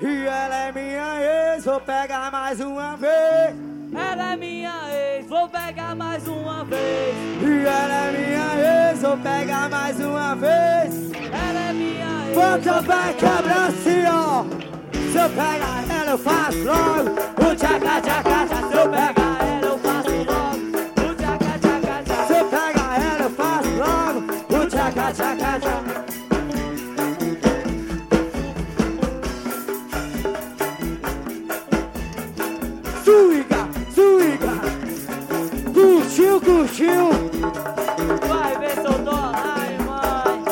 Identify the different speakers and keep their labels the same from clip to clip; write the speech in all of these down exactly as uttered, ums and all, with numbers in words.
Speaker 1: E ela é minha ex, vou pegar mais uma vez.
Speaker 2: Ela é minha ex, vou pegar mais uma vez.
Speaker 1: E ela é minha ex, vou pegar mais uma vez.
Speaker 2: Ela é minha ex.
Speaker 1: Bota o pé quebra assim, ó. Se eu pegar ela eu faço logo o tchaca tchaca tchaca. Se eu pegar ela eu faço logo o tchaca tchaca tchaca. Se eu pegar ela eu faço logo o tchaca tchaca tchaca. Suiga, suiga, curtiu, curtiu.
Speaker 2: Vai ver seu dó, ai mãe.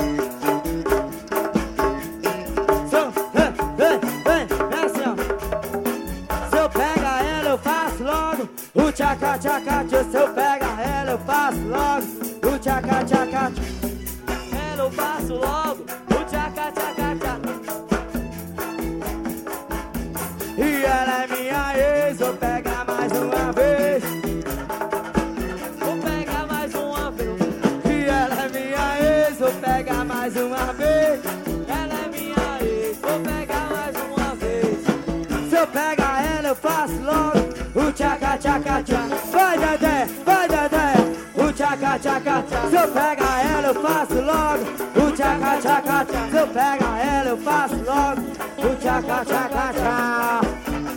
Speaker 1: So, vem, vem, vem, vem assim, ó. Se eu pegar ela eu faço logo o tchaca tchaca tchaca. Se eu pegar ela eu faço logo o tchaca tchaca tchaca.
Speaker 2: Ela eu faço logo o tchaca tchaca tchaca.
Speaker 1: E ela é minha ex, vou pegar mais uma vez.
Speaker 2: Vou pegar mais uma vez.
Speaker 1: E ela é minha ex, vou pegar mais uma vez.
Speaker 2: Ela é minha ex, vou pegar mais uma vez.
Speaker 1: Se eu pegar ela eu faço logo o tchaca tchaca tchaca. Vai Dedé, vai Dedé, o tchaca tchaca tchaca. Se eu pegar ela eu faço logo o tchaca tchaca tchaca. Se eu pegar ela eu faço logo o tchaca tchaca tchaca.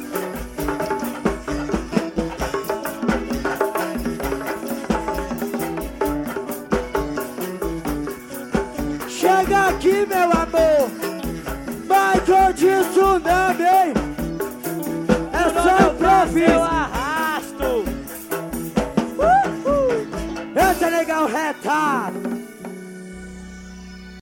Speaker 1: Chega aqui, meu amor, Michael de Tsunami. É só o Profis.
Speaker 2: Eu arrasto.
Speaker 1: Uh, uh. Esse é legal, retado.